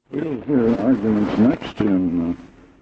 We'll hear arguments next in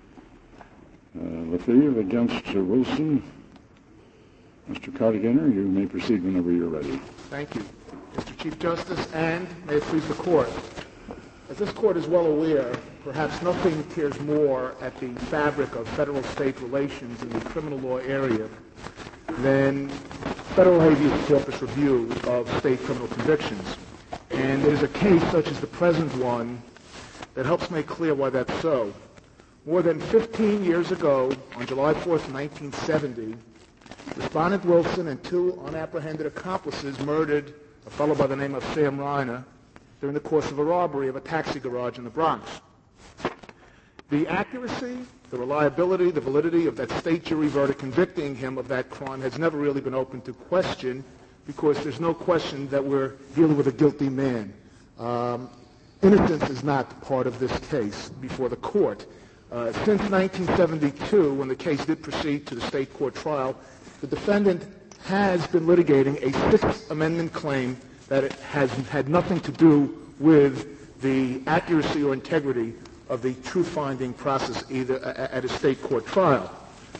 Lefebvre against Wilson. Mr. Cardiganer, you may proceed whenever you're ready. Thank you, Mr. Chief Justice, and may it please the Court. As this Court is well aware, perhaps nothing tears more at the fabric of federal-state relations in the criminal law area than federal habeas corpus review of state criminal convictions. And it is a case such as the present one that helps make clear why that's so. More than 15 years ago, on July 4th, 1970, Respondent Wilson and two unapprehended accomplices murdered a fellow by the name of Sam Reiner during the course of a robbery of a taxi garage in the Bronx. The accuracy, the reliability, the validity of that state jury verdict convicting him of that crime has never really been open to question, because there's no question that we're dealing with a guilty man. Innocence is not part of this case before the court. Since 1972, when the case did proceed to the state court trial, the defendant has been litigating a Sixth Amendment claim that it has had nothing to do with the accuracy or integrity of the truth-finding process either at a state court trial.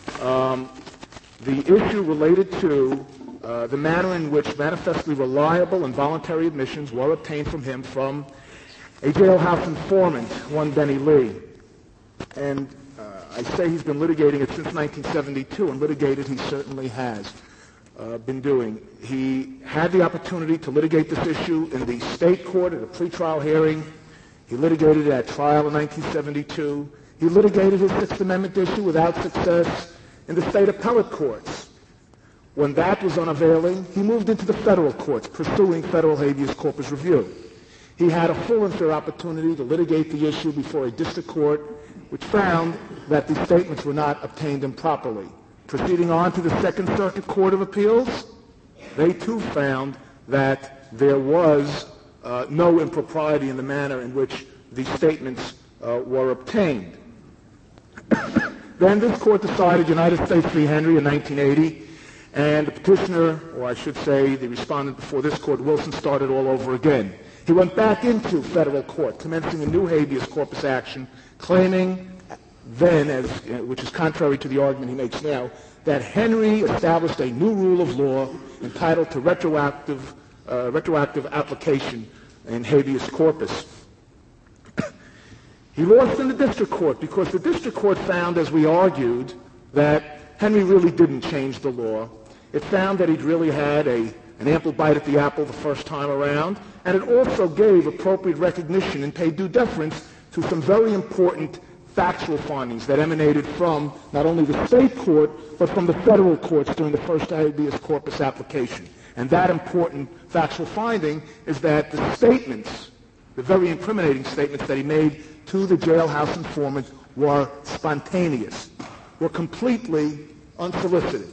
The issue related to the manner in which manifestly reliable and voluntary admissions were obtained from him from a jailhouse informant, one Benny Lee. And I say he's been litigating it since 1972, and litigated he certainly has been doing. He had the opportunity to litigate this issue in the state court at a pretrial hearing. He litigated it at trial in 1972. He litigated his Sixth Amendment issue without success in the state appellate courts. When that was unavailing, he moved into the federal courts, pursuing federal habeas corpus review. He had a full and fair opportunity to litigate the issue before a district court, which found that the statements were not obtained improperly. Proceeding on to the Second Circuit Court of Appeals, they too found that there was no impropriety in the manner in which the statements were obtained. Then this court decided United States v. Henry in 1980, and the petitioner, or I should say the respondent before this court, Wilson, started all over again. He went back into federal court, commencing a new habeas corpus action, claiming then, which is contrary to the argument he makes now, that Henry established a new rule of law entitled to retroactive application in habeas corpus. He lost in the district court because the district court found, as we argued, that Henry really didn't change the law. It found that he'd really had an ample bite at the apple the first time around, and it also gave appropriate recognition and paid due deference to some very important factual findings that emanated from not only the state court, but from the federal courts during the first habeas corpus application. And that important factual finding is that the statements, the very incriminating statements that he made to the jailhouse informant, were spontaneous, were completely unsolicited.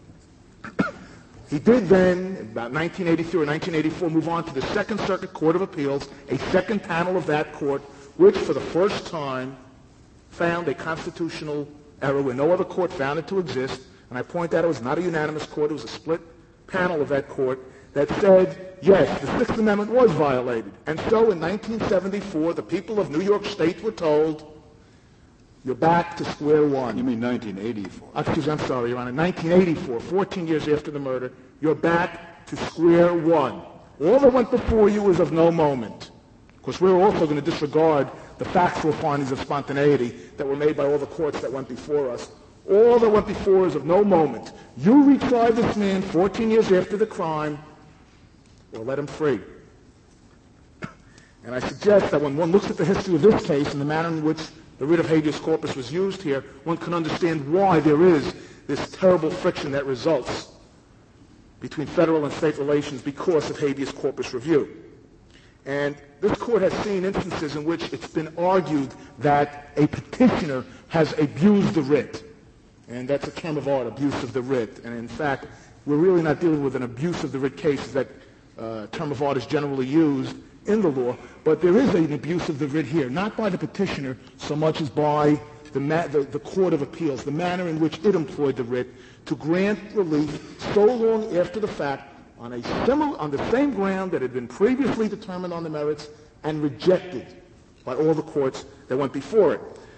He did then, about 1983 or 1984, move on to the Second Circuit Court of Appeals, a second panel of that court, which for the first time found a constitutional error where no other court found it to exist. And I point out it was not a unanimous court, it was a split panel of that court that said, yes, the Sixth Amendment was violated. And so in 1974, the people of New York State were told, you're back to square one. You mean 1984? Excuse me, I'm sorry, Your Honor. 1984, 14 years after the murder, you're back to square one. All that went before you is of no moment. Of course, we're also going to disregard the factual findings of spontaneity that were made by all the courts that went before us. All that went before is of no moment. You retried this man 14 years after the crime, or let him free. And I suggest that when one looks at the history of this case and the manner in which the writ of habeas corpus was used here, one can understand why there is this terrible friction that results between federal and state relations because of habeas corpus review. And this court has seen instances in which it's been argued that a petitioner has abused the writ. And that's a term of art, abuse of the writ. And in fact, we're really not dealing with an abuse of the writ case. That term of art is generally used in the law, but there is an abuse of the writ here, not by the petitioner so much as by the Court of Appeals, the manner in which it employed the writ to grant relief so long after the fact on the same ground that had been previously determined on the merits and rejected by all the courts that went before it.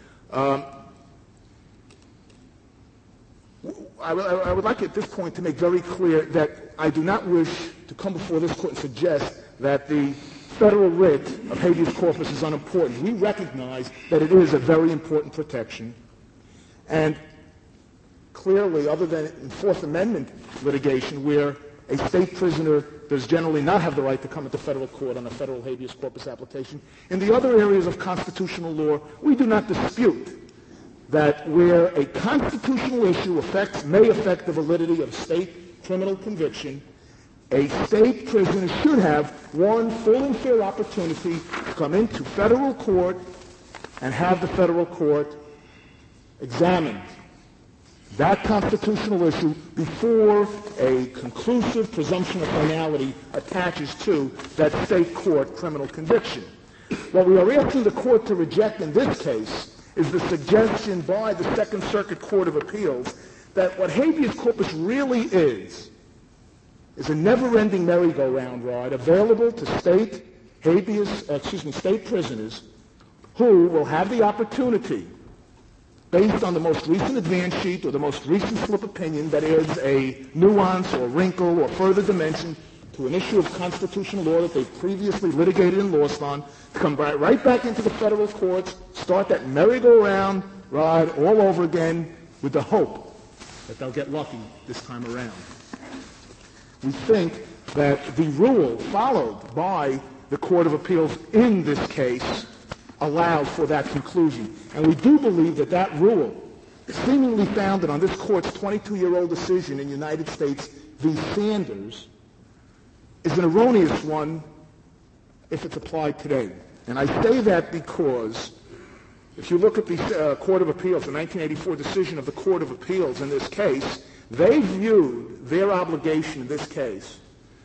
I would like at this point to make very clear that I do not wish to come before this court and suggest that the federal writ of habeas corpus is unimportant. We recognize that it is a very important protection, and clearly, other than in Fourth Amendment litigation, where a state prisoner does generally not have the right to come into federal court on a federal habeas corpus application, in the other areas of constitutional law, we do not dispute that where a constitutional issue may affect the validity of state criminal conviction, a state prisoner should have one full and fair opportunity to come into federal court and have the federal court examine that constitutional issue before a conclusive presumption of finality attaches to that state court criminal conviction. What we are asking the court to reject in this case is the suggestion by the Second Circuit Court of Appeals that what habeas corpus really is a never-ending merry-go-round ride available to state prisoners who will have the opportunity, based on the most recent advance sheet or the most recent slip opinion that adds a nuance or wrinkle or further dimension to an issue of constitutional law that they've previously litigated and lost on, to come right back into the federal courts, start that merry-go-round ride all over again with the hope that they'll get lucky this time around. We think that the rule followed by the Court of Appeals in this case allows for that conclusion. And we do believe that that rule, seemingly founded on this court's 22-year-old decision in United States v. Sanders, is an erroneous one if it's applied today. And I say that because if you look at the Court of Appeals, the 1984 decision of the Court of Appeals in this case, they viewed their obligation in this case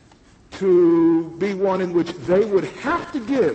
to be one in which they would have to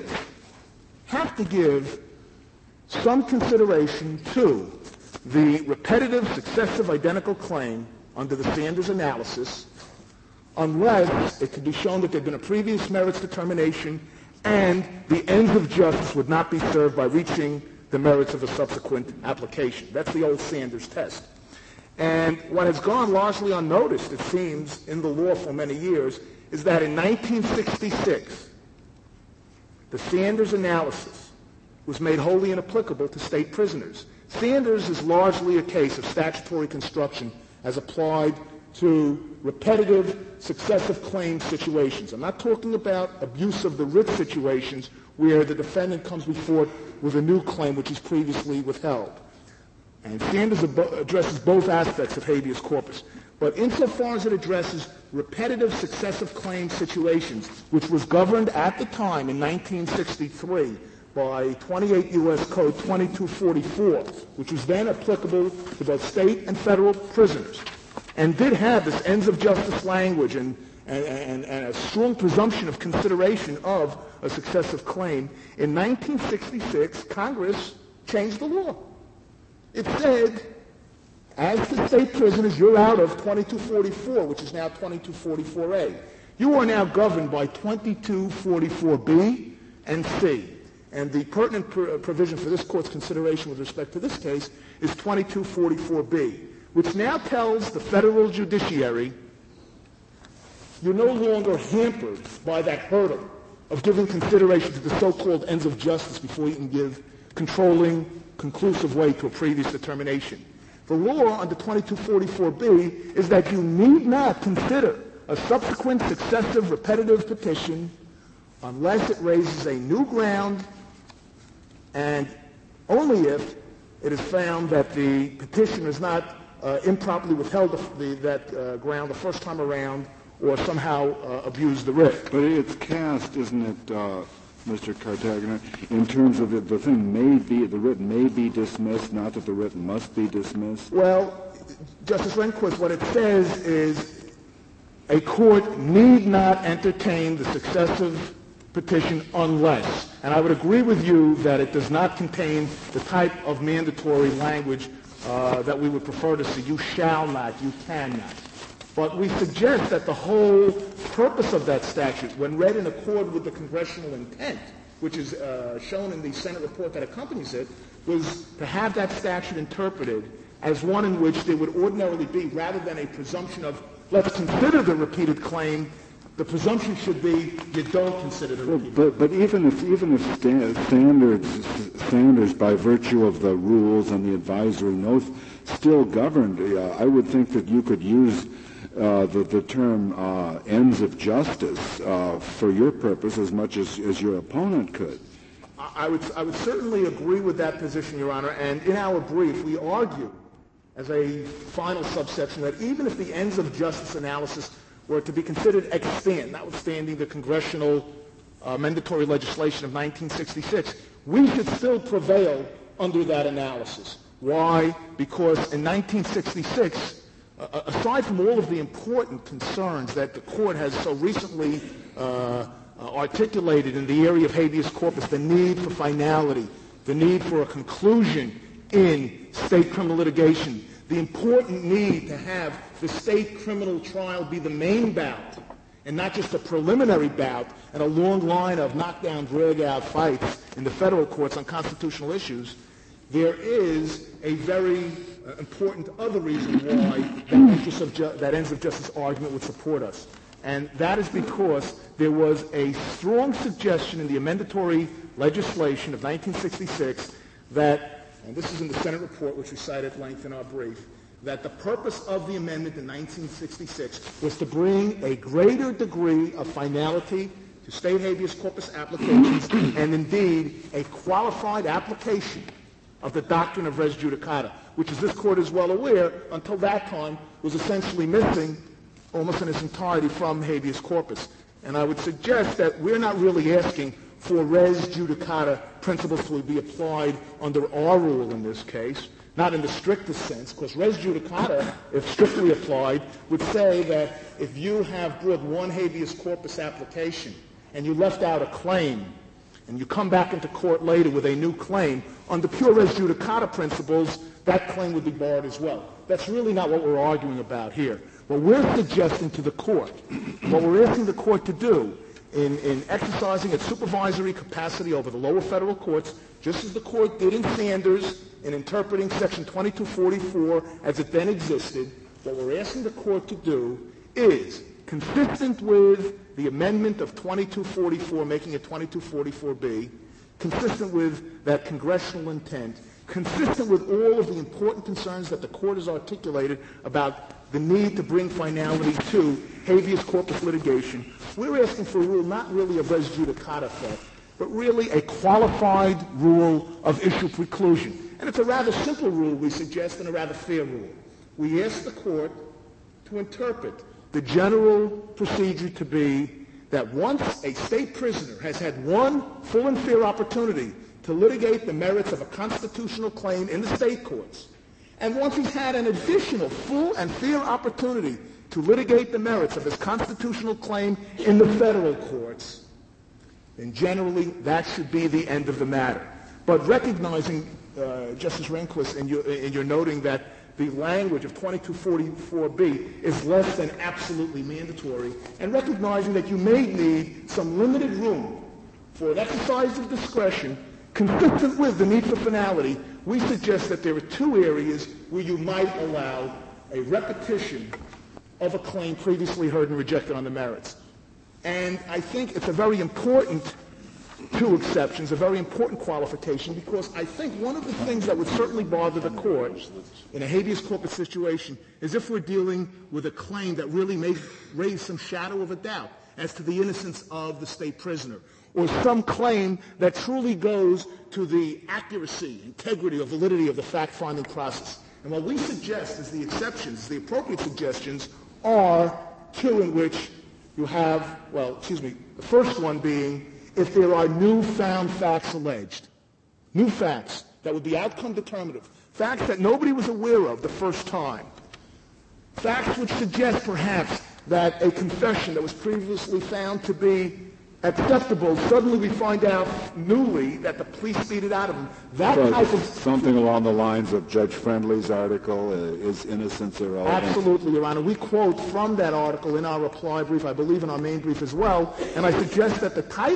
give some consideration to the repetitive, successive, identical claim under the Sanders analysis, unless it could be shown that there had been a previous merits determination and the ends of justice would not be served by reaching the merits of a subsequent application. That's the old Sanders test. And what has gone largely unnoticed, it seems, in the law for many years, is that in 1966, the Sanders analysis was made wholly inapplicable to state prisoners. Sanders is largely a case of statutory construction as applied to repetitive, successive claim situations. I'm not talking about abuse of the writ situations where the defendant comes before with a new claim which is previously withheld. And Sanders addresses both aspects of habeas corpus. But insofar as it addresses repetitive, successive claim situations, which was governed at the time in 1963 by 28 U.S. Code 2244, which was then applicable to both state and federal prisoners, and did have this ends of justice language and a strong presumption of consideration of a successive claim, in 1966, Congress changed the law. It said, as to state prisoners, you're out of 2244, which is now 2244A. You are now governed by 2244B and C. And the pertinent provision for this court's consideration with respect to this case is 2244B, which now tells the federal judiciary you're no longer hampered by that hurdle of giving consideration to the so-called ends of justice before you can give controlling, conclusive weight to a previous determination. The law under 2244B is that you need not consider a subsequent successive repetitive petition unless it raises a new ground and only if it is found that the petitioner is not improperly withheld that ground the first time around or somehow abused the writ. But it's cast, isn't it, Mr. Cartagena, in terms of the thing the writ may be dismissed, not that the writ must be dismissed? Well, Justice Rehnquist, what it says is a court need not entertain the successive petition unless, and I would agree with you that it does not contain the type of mandatory language that we would prefer to see. You shall not, you cannot. But we suggest that the whole purpose of that statute, when read in accord with the congressional intent, which is shown in the Senate report that accompanies it, was to have that statute interpreted as one in which there would ordinarily be, rather than a presumption of let's consider the repeated claim, the presumption should be you don't consider the repeated claim. But even if standards by virtue of the rules and the advisory notes still governed, I would think that you could use the term ends of justice for your purpose as much as your opponent could. I would certainly agree with that position, Your Honor, and in our brief we argue as a final subsection that even if the ends of justice analysis were to be considered extant, notwithstanding the congressional mandatory legislation of 1966, we should still prevail under that analysis. Why? Because in 1966, aside from all of the important concerns that the court has so recently articulated in the area of habeas corpus, the need for finality, the need for a conclusion in state criminal litigation, the important need to have the state criminal trial be the main bout and not just a preliminary bout and a long line of knockdown, drag-out fights in the federal courts on constitutional issues, there is a very important other reason why that ends of justice argument would support us. And that is because there was a strong suggestion in the amendatory legislation of 1966 that, and this is in the Senate report which we cite at length in our brief, that the purpose of the amendment in 1966 was to bring a greater degree of finality to state habeas corpus applications and indeed a qualified application of the doctrine of res judicata, which, as this court is well aware, until that time was essentially missing almost in its entirety from habeas corpus. And I would suggest that we're not really asking for res judicata principles to be applied under our rule in this case, not in the strictest sense, because res judicata, if strictly applied, would say that if you have brought one habeas corpus application and you left out a claim, and you come back into court later with a new claim, under pure res judicata principles, that claim would be barred as well. That's really not what we're arguing about here. What we're suggesting to the court, what we're asking the court to do in exercising its supervisory capacity over the lower federal courts, just as the court did in Sanders in interpreting Section 2244 as it then existed, what we're asking the court to do is, consistent with the amendment of 2244, making it 2244B, consistent with that congressional intent, consistent with all of the important concerns that the court has articulated about the need to bring finality to habeas corpus litigation, we're asking for a rule not really of res judicata theft, but really a qualified rule of issue preclusion. And it's a rather simple rule, we suggest, and a rather fair rule. We ask the court to interpret the general procedure to be that once a state prisoner has had one full and fair opportunity to litigate the merits of a constitutional claim in the state courts, and once he's had an additional full and fair opportunity to litigate the merits of his constitutional claim in the federal courts, then generally that should be the end of the matter. But recognizing, Justice Rehnquist, in your noting that the language of 2244B is less than absolutely mandatory, and recognizing that you may need some limited room for an exercise of discretion consistent with the need for finality, we suggest that there are two areas where you might allow a repetition of a claim previously heard and rejected on the merits. And I think it's a very important two exceptions, a very important qualification, because I think one of the things that would certainly bother the court in a habeas corpus situation is if we're dealing with a claim that really may raise some shadow of a doubt as to the innocence of the state prisoner, or some claim that truly goes to the accuracy, integrity, or validity of the fact-finding process. And what we suggest as the exceptions, the appropriate suggestions, are two in which you have, the first one being if there are newfound facts alleged, new facts that would be outcome determinative, facts that nobody was aware of the first time, facts which suggest perhaps that a confession that was previously found to be acceptable, suddenly we find out newly that the police beat it out of him. That type of something along the lines of Judge Friendly's article, is innocence irrelevant? Absolutely, Your Honor. We quote from that article in our reply brief, I believe in our main brief as well, and I suggest that the title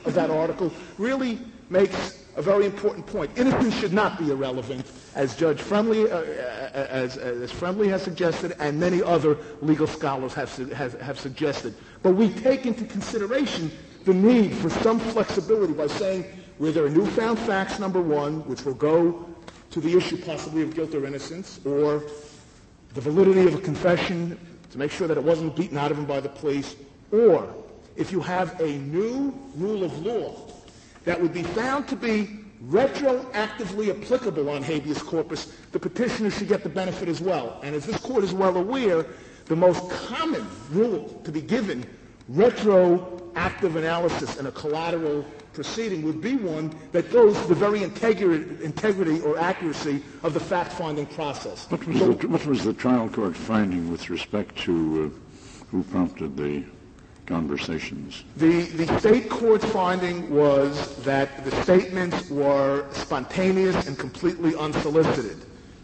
of that article really makes a very important point. Innocence should not be irrelevant, as Judge Friendly, as Friendly has suggested, and many other legal scholars have suggested. But we take into consideration the need for some flexibility by saying where there are newfound facts, number one, which will go to the issue possibly of guilt or innocence, or the validity of a confession to make sure that it wasn't beaten out of him by the police, or if you have a new rule of law that would be found to be retroactively applicable on habeas corpus, the petitioner should get the benefit as well. And as this court is well aware, the most common rule to be given retroactive analysis in a collateral proceeding would be one that goes to the very integrity or accuracy of the fact-finding process. What was the trial court finding with respect to who prompted the conversations? The state court's finding was that the statements were spontaneous and completely unsolicited.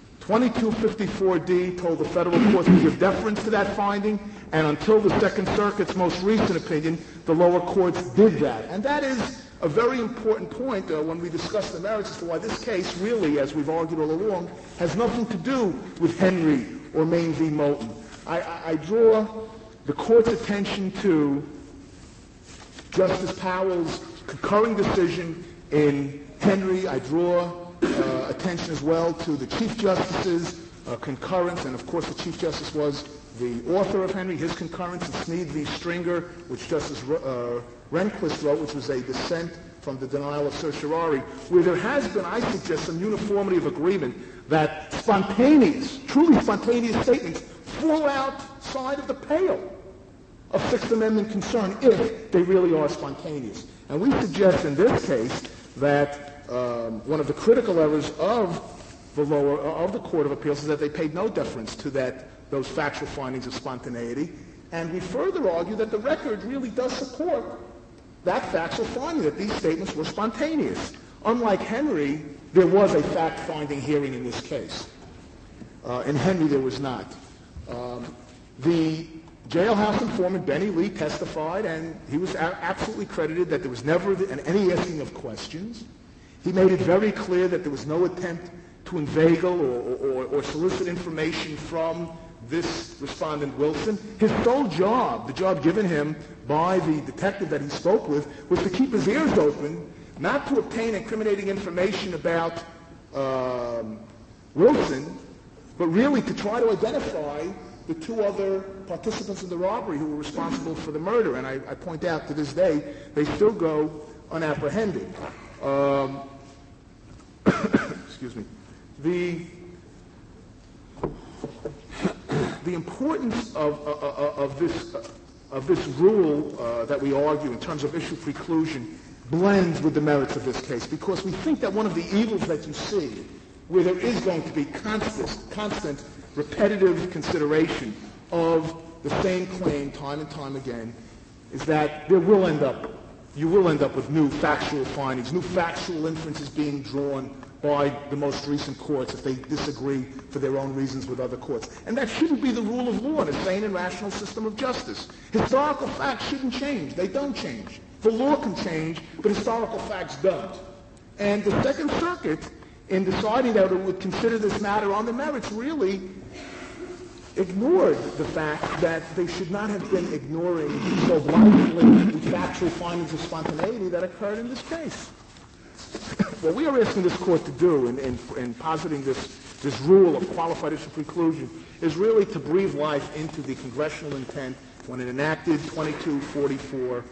2254D told the federal courts to give deference to that finding, and until the Second Circuit's most recent opinion, the lower courts did that. And that is a very important point when we discuss the merits as to why this case really, as we've argued all along, has nothing to do with Henry or Maine v. Moulton. I draw the court's attention to Justice Powell's concurring decision in Henry. I draw attention as well to the Chief Justice's concurrence, and of course the Chief Justice was the author of Henry, his concurrence in Snead v. Stringer, which Justice Rehnquist wrote, which was a dissent from the denial of certiorari, where there has been, I suggest, some uniformity of agreement that truly spontaneous statements fall outside of the pale of Sixth Amendment concern if they really are spontaneous. And we suggest in this case that one of the critical errors of the Court of Appeals is that they paid no deference to those factual findings of spontaneity. And we further argue that the record really does support that factual finding, that these statements were spontaneous. Unlike Henry, there was a fact-finding hearing in this case. In Henry, there was not. The jailhouse informant, Benny Lee, testified, and he was absolutely credited that there was never any asking of questions. He made it very clear that there was no attempt to inveigle or solicit information from this respondent, Wilson. His sole job, the job given him by the detective that he spoke with, was to keep his ears open, not to obtain incriminating information about Wilson, but really to try to identify the two other participants in the robbery who were responsible for the murder. And I point out to this day, they still go unapprehended. Excuse me. The importance of this rule that we argue in terms of issue preclusion blends with the merits of this case, because we think that one of the evils that you see, where there is going to be constant repetitive consideration of the same claim time and time again, is that you will end up with new factual findings, new factual inferences being drawn by the most recent courts if they disagree for their own reasons with other courts. And that shouldn't be the rule of law in a sane and rational system of justice. Historical facts shouldn't change. They don't change. The law can change, but historical facts don't. And the Second Circuit, in deciding that it would consider this matter on the merits, really ignored the fact that they should not have been ignoring so blindly the factual findings of spontaneity that occurred in this case. What we are asking this court to do in positing this rule of qualified issue preclusion is really to breathe life into the congressional intent when it enacted 2244B,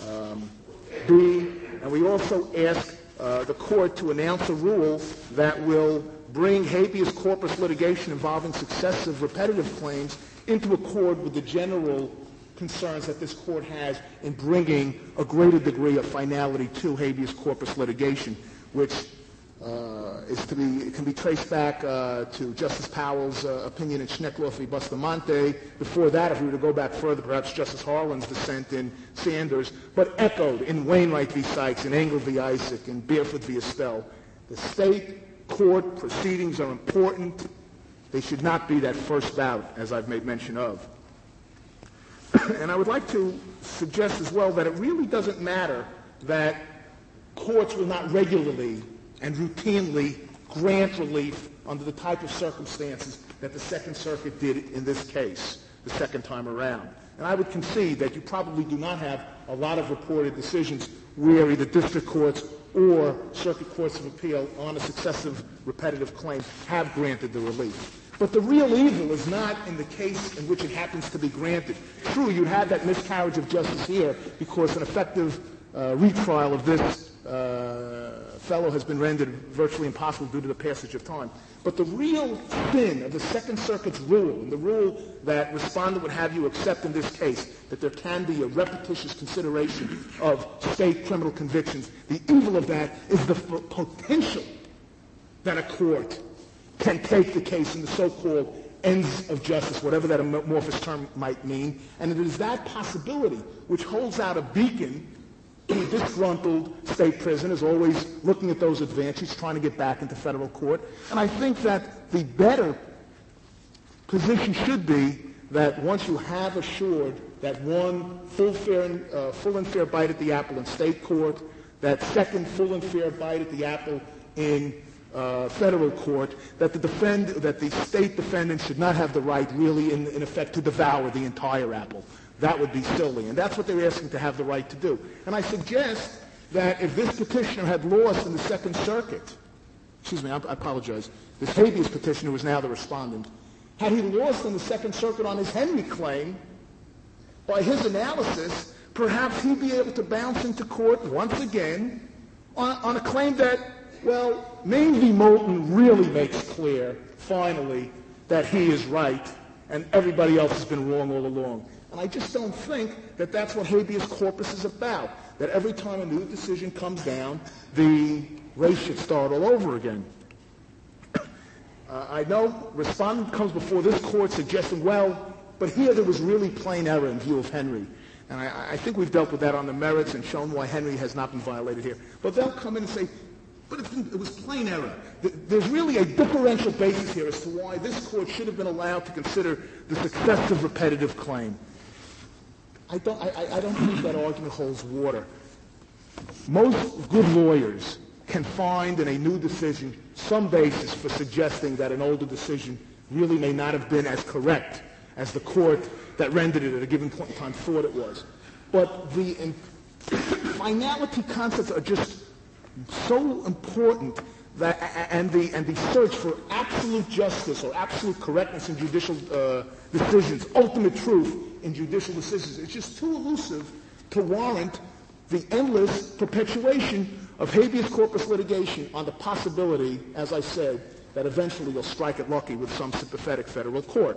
and we also ask the court to announce a rule that will bring habeas corpus litigation involving successive repetitive claims into accord with the general concerns that this court has in bringing a greater degree of finality to habeas corpus litigation, which can be traced back to Justice Powell's opinion in Schneckloff v. Bustamante. Before that, if we were to go back further, perhaps Justice Harlan's dissent in Sanders, but echoed in Wainwright v. Sykes, in Engel v. Isaac, in Barefoot v. Estelle. The state court proceedings are important. They should not be that first bout, as I've made mention of. And I would like to suggest as well that it really doesn't matter that courts will not regularly and routinely grant relief under the type of circumstances that the Second Circuit did in this case the second time around. And I would concede that you probably do not have a lot of reported decisions where either district courts or circuit courts of appeal on a successive repetitive claim have granted the relief. But the real evil is not in the case in which it happens to be granted. True, you'd have that miscarriage of justice here because an effective retrial of this fellow has been rendered virtually impossible due to the passage of time. But the real sin of the Second Circuit's rule, and the rule that respondent would have you accept in this case, that there can be a repetitious consideration of state criminal convictions, the evil of that is the potential that a court can take the case in the so-called ends of justice, whatever that amorphous term might mean, and it is that possibility which holds out a beacon to a disgruntled state prison, is always looking at those advantages, trying to get back into federal court. And I think that the better position should be that once you have assured that one full and fair bite at the apple in state court, that second full and fair bite at the apple in federal court, that the state defendant should not have the right really in effect to devour the entire apple. That would be silly, and that's what they're asking to have the right to do. And I suggest that if this petitioner had lost in the Second Circuit, I apologize, this habeas petitioner was now the respondent, had he lost in the Second Circuit on his Henry claim, by his analysis, perhaps he'd be able to bounce into court once again on a claim that, well, Maine v. Moulton really makes clear, finally, that he is right and everybody else has been wrong all along. And I just don't think that that's what habeas corpus is about, that every time a new decision comes down, the race should start all over again. I know respondent comes before this court suggesting, well, but here there was really plain error in view of Henry. And I think we've dealt with that on the merits and shown why Henry has not been violated here. But they'll come in and say, but it was plain error. There's really a differential basis here as to why this court should have been allowed to consider the successive repetitive claim. I don't think that argument holds water. Most good lawyers can find in a new decision some basis for suggesting that an older decision really may not have been as correct as the court that rendered it at a given point in time thought it was. But the finality concepts are just so important that, and the search for absolute justice or absolute correctness in judicial decisions, ultimate truth in judicial decisions, it's just too elusive to warrant the endless perpetuation of habeas corpus litigation on the possibility, as I said, that eventually you'll strike it lucky with some sympathetic federal court.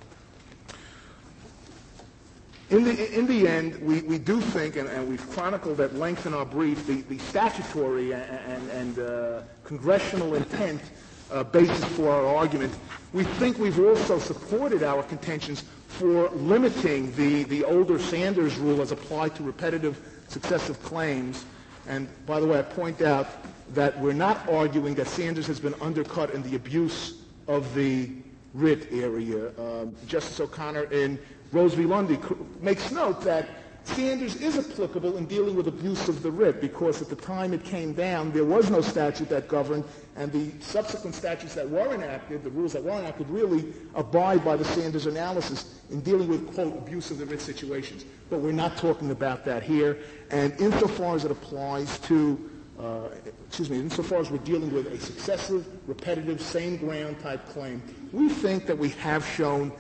In the end, we do think, and we've chronicled at length in our brief, the statutory and congressional intent basis for our argument. We think we've also supported our contentions for limiting the older Sanders rule as applied to repetitive successive claims. And by the way, I point out that we're not arguing that Sanders has been undercut in the abuse of the writ area. Justice O'Connor in Rose v. Lundy makes note that Sanders is applicable in dealing with abuse of the writ because at the time it came down, there was no statute that governed, and the subsequent statutes that were enacted, the rules that were enacted, really abide by the Sanders analysis in dealing with, quote, abuse of the writ situations. But we're not talking about that here. And insofar as it applies to, insofar as we're dealing with a successive, repetitive, same ground type claim, we think that we have shown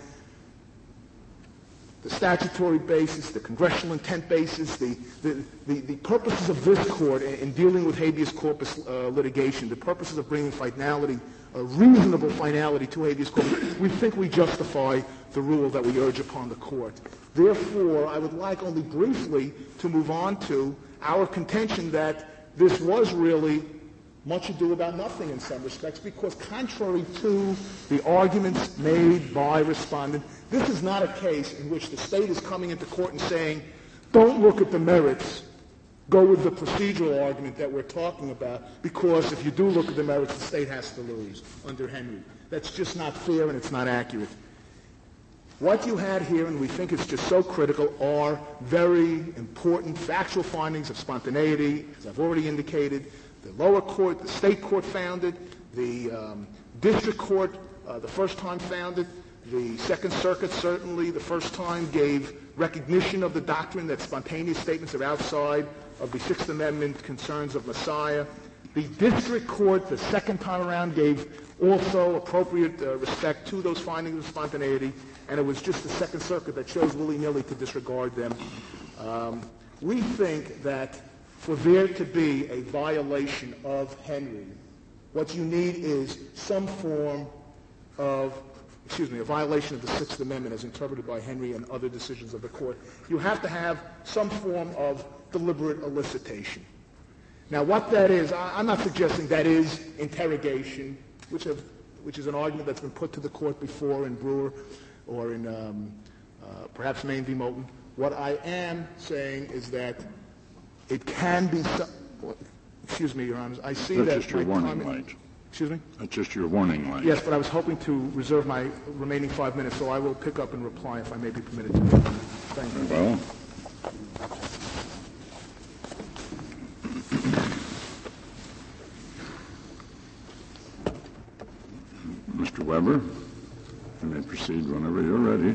the statutory basis, the congressional intent basis, the purposes of this court in dealing with habeas corpus litigation, the purposes of bringing finality, a reasonable finality to habeas corpus, we think we justify the rule that we urge upon the court. Therefore, I would like only briefly to move on to our contention that this was really much ado about nothing in some respects, because contrary to the arguments made by respondent, this is not a case in which the state is coming into court and saying, don't look at the merits, go with the procedural argument that we're talking about, because if you do look at the merits, the state has to lose under Henry. That's just not fair and it's not accurate. What you had here, and we think it's just so critical, are very important factual findings of spontaneity, as I've already indicated. The lower court, the state court found it. The district court, the first time found it. The Second Circuit certainly the first time gave recognition of the doctrine that spontaneous statements are outside of the Sixth Amendment concerns of Messiah. The district court the second time around gave also appropriate respect to those findings of spontaneity, and it was just the Second Circuit that chose willy-nilly to disregard them. We think that for there to be a violation of Henry, what you need is some form of, a violation of the Sixth Amendment as interpreted by Henry and other decisions of the court. You have to have some form of deliberate elicitation. Now, what that is, I'm not suggesting that is interrogation, which is an argument that's been put to the court before in Brewer or in perhaps Maine v. Moulton. What I am saying is that it can be excuse me, Your Honors. I see That's that just your warning light. Excuse me? That's just your warning light. Yes, but I was hoping to reserve my remaining 5 minutes, so I will pick up and reply if I may be permitted to. Thank you. Well, Mr. Weber, you may proceed whenever you're ready.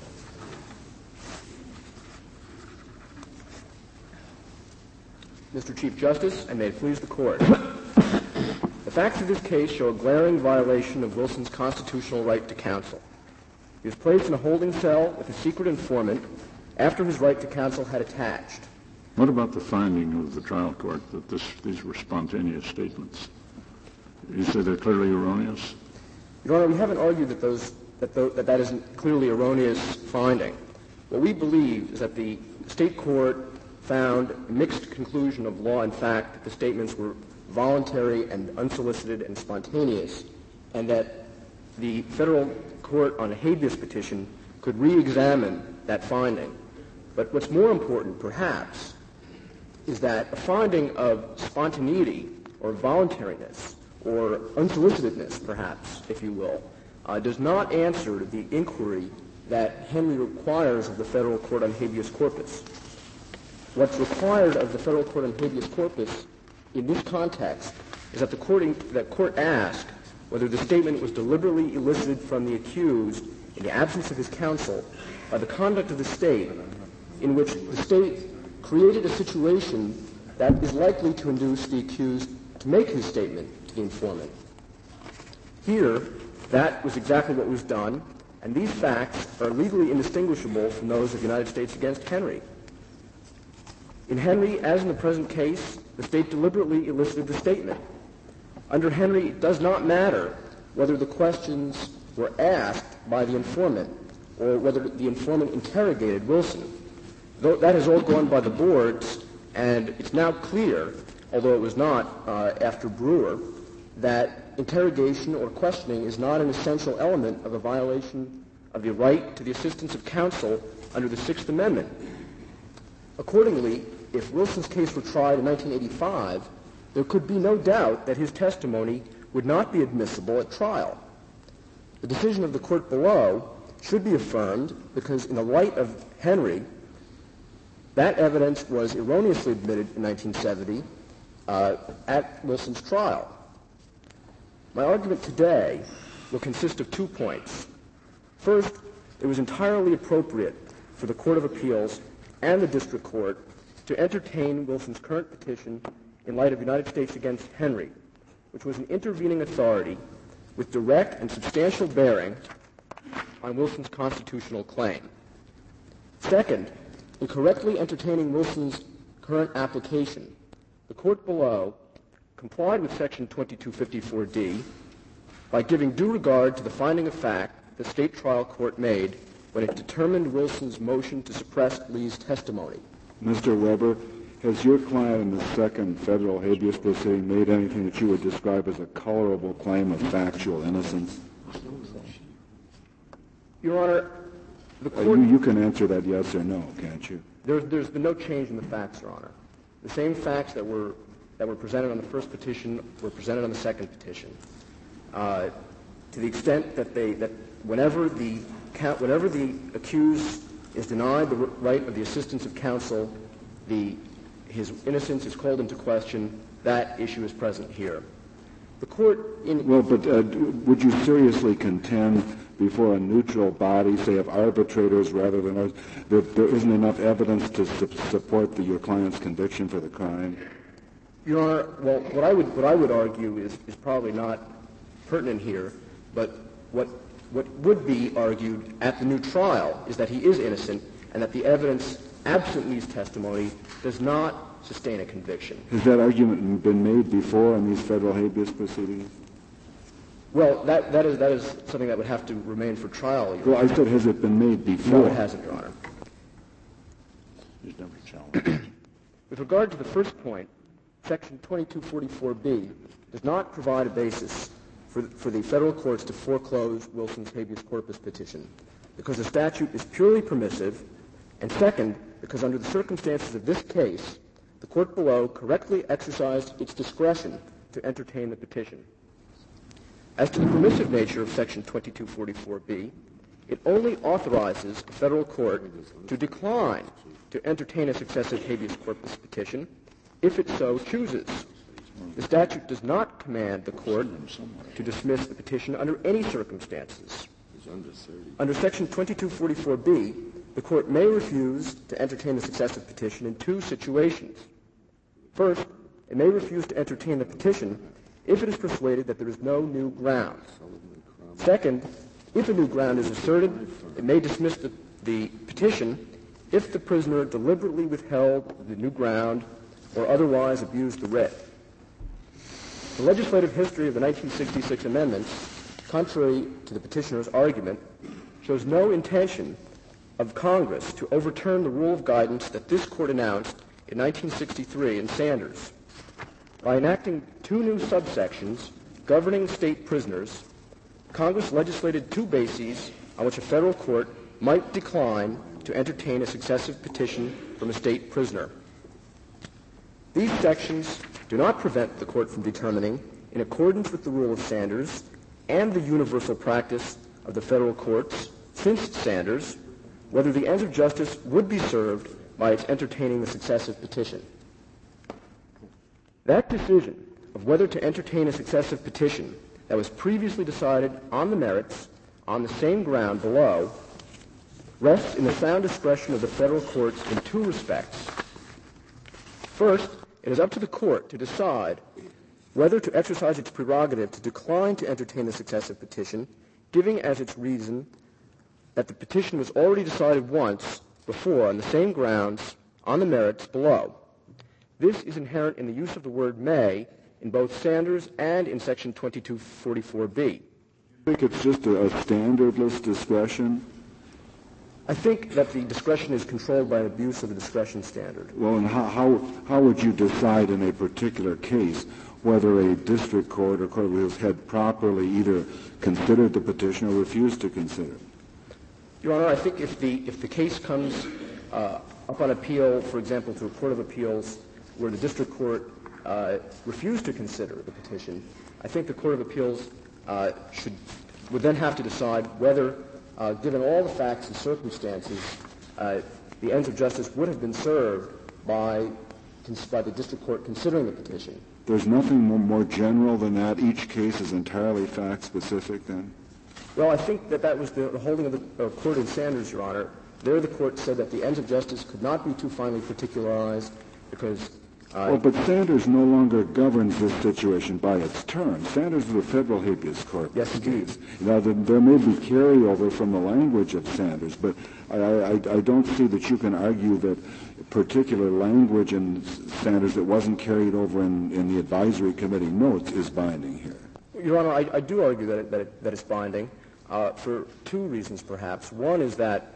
Mr. Chief Justice, and may it please the Court. The facts of this case show a glaring violation of Wilson's constitutional right to counsel. He was placed in a holding cell with a secret informant after his right to counsel had attached. What about the finding of the trial court that these were spontaneous statements? You say they're clearly erroneous? Your Honor, we haven't argued that is a clearly erroneous finding. What we believe is that the state court found a mixed conclusion of law and fact that the statements were voluntary and unsolicited and spontaneous, and that the federal court on a habeas petition could re-examine that finding. But what's more important, perhaps, is that a finding of spontaneity or voluntariness or unsolicitedness, perhaps, if you will, does not answer the inquiry that Henry requires of the federal court on habeas corpus. What's required of the federal court on habeas corpus in this context is that the court ask whether the statement was deliberately elicited from the accused in the absence of his counsel by the conduct of the state in which the state created a situation that is likely to induce the accused to make his statement to the informant. Here, that was exactly what was done, and these facts are legally indistinguishable from those of United States against Henry. In Henry, as in the present case, the state deliberately elicited the statement. Under Henry, it does not matter whether the questions were asked by the informant or whether the informant interrogated Wilson. Though that has all gone by the boards, and it's now clear, although it was not after Brewer, that interrogation or questioning is not an essential element of a violation of the right to the assistance of counsel under the Sixth Amendment. Accordingly, if Wilson's case were tried in 1985, there could be no doubt that his testimony would not be admissible at trial. The decision of the court below should be affirmed because, in the light of Henry, that evidence was erroneously admitted in 1970 at Wilson's trial. My argument today will consist of 2 points. First, it was entirely appropriate for the Court of Appeals and the District Court to entertain Wilson's current petition in light of United States against Henry, which was an intervening authority with direct and substantial bearing on Wilson's constitutional claim. Second, in correctly entertaining Wilson's current application, the court below complied with Section 2254D by giving due regard to the finding of fact the state trial court made when it determined Wilson's motion to suppress Lee's testimony. Mr. Weber, has your client in the second federal habeas proceeding made anything that you would describe as a colorable claim of factual innocence? Your Honor, the court... You can answer that yes or no, can't you? There's been no change in the facts, Your Honor. The same facts that were presented on the first petition were presented on the second petition. To the extent that whenever the whenever the accused is denied the right of the assistance of counsel, his innocence is called into question. That issue is present here. The court would you seriously contend before a neutral body, say of arbitrators rather than ours, that there isn't enough evidence to support your client's conviction for the crime? Your Honor, well, what I would argue is probably not pertinent here, but what would be argued at the new trial is that he is innocent and that the evidence absent Lee's testimony does not sustain a conviction. Has that argument been made before in these federal habeas proceedings? Well, that is something that would have to remain for trial, Your Well, Honor. I said, has it been made before? No, it hasn't, Your Honor. He's never challenged. With regard to the first point, Section 2244B does not provide a basis for the federal courts to foreclose Wilson's habeas corpus petition because the statute is purely permissive, and second, because under the circumstances of this case, the court below correctly exercised its discretion to entertain the petition. As to the permissive nature of Section 2244B, it only authorizes a federal court to decline to entertain a successive habeas corpus petition if it so chooses. The statute does not command the court to dismiss the petition under any circumstances. Under Section 2244B, the court may refuse to entertain the successive petition in two situations. First, it may refuse to entertain the petition if it is persuaded that there is no new ground. Second, if a new ground is asserted, it may dismiss the petition if the prisoner deliberately withheld the new ground or otherwise abused the writ. The legislative history of the 1966 amendments, contrary to the petitioner's argument, shows no intention of Congress to overturn the rule of guidance that this court announced in 1963 in Sanders. By enacting two new subsections governing state prisoners, Congress legislated two bases on which a federal court might decline to entertain a successive petition from a state prisoner. These sections do not prevent the court from determining, in accordance with the rule of Sanders and the universal practice of the federal courts since Sanders, whether the ends of justice would be served by its entertaining the successive petition. That decision of whether to entertain a successive petition that was previously decided on the merits on the same ground below rests in the sound discretion of the federal courts in two respects. First, it is up to the court to decide whether to exercise its prerogative to decline to entertain the successive petition, giving as its reason that the petition was already decided once before on the same grounds on the merits below. This is inherent in the use of the word may in both Sanders and in Section 2244B. You think it's just a standardless discretion? I think that the discretion is controlled by an abuse of the discretion standard. Well, and how would you decide in a particular case whether a district court or court of appeals had properly either considered the petition or refused to consider it? Your Honor, I think if the case comes up on appeal, for example, to a court of appeals where the district court refused to consider the petition, I think the court of appeals would then have to decide whether, given all the facts and circumstances, the ends of justice would have been served by the district court considering the petition. There's nothing more general than that? Each case is entirely fact-specific, then? Well, I think that was the holding of the court in Sanders, Your Honor. There the court said that the ends of justice could not be too finely particularized because... but Sanders no longer governs this situation by its terms. Sanders is a federal habeas corpus. Yes, indeed. Now, there may be carryover from the language of Sanders, but I don't see that you can argue that particular language in Sanders that wasn't carried over in the advisory committee notes is binding here. Your Honor, I do argue that it's binding for two reasons, perhaps. One is that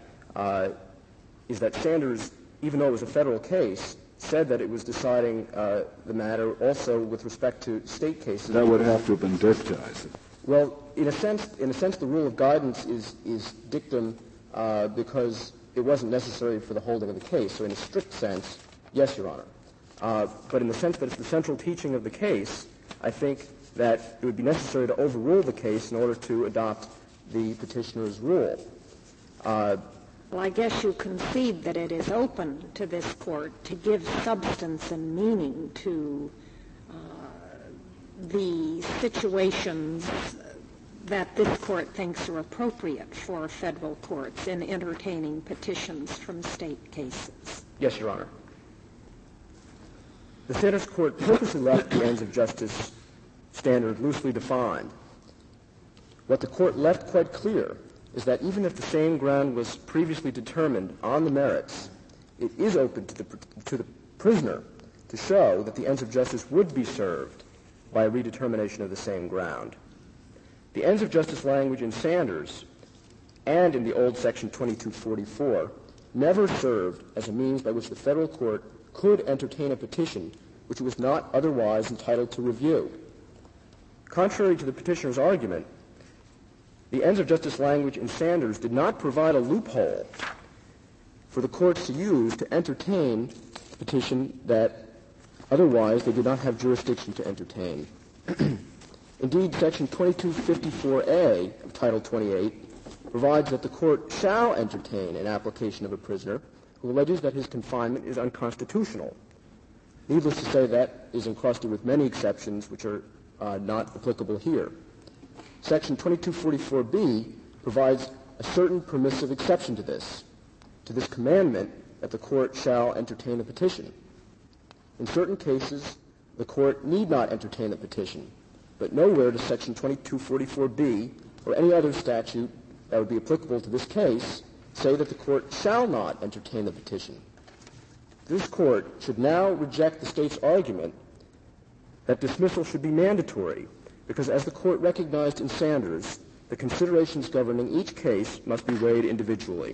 Sanders, even though it was a federal case, said that it was deciding the matter also with respect to state cases. That would have to have been dicta, I see. Well, in a sense, the rule of guidance is dictum because it wasn't necessary for the holding of the case. So in a strict sense, yes, Your Honor. But in the sense that it's the central teaching of the case, I think that it would be necessary to overrule the case in order to adopt the petitioner's rule. Well, I guess you concede that it is open to this court to give substance and meaning to the situations that this court thinks are appropriate for federal courts in entertaining petitions from state cases. Yes, Your Honor. The Sanders Court purposely left the ends of justice standard loosely defined. What the court left quite clear is that even if the same ground was previously determined on the merits, it is open to the prisoner to show that the ends of justice would be served by a redetermination of the same ground. The ends of justice language in Sanders and in the old Section 2244 never served as a means by which the federal court could entertain a petition which it was not otherwise entitled to review. Contrary to the petitioner's argument, the ends of justice language in Sanders did not provide a loophole for the courts to use to entertain a petition that otherwise they did not have jurisdiction to entertain. Indeed, Section 2254A of Title 28 provides that the court shall entertain an application of a prisoner who alleges that his confinement is unconstitutional. Needless to say, that is encrusted with many exceptions which are not applicable here. Section 2244B provides a certain permissive exception to this commandment that the court shall entertain a petition. In certain cases, the court need not entertain a petition, but nowhere does Section 2244B or any other statute that would be applicable to this case say that the court shall not entertain the petition. This court should now reject the state's argument that dismissal should be mandatory because, as the court recognized in Sanders, the considerations governing each case must be weighed individually.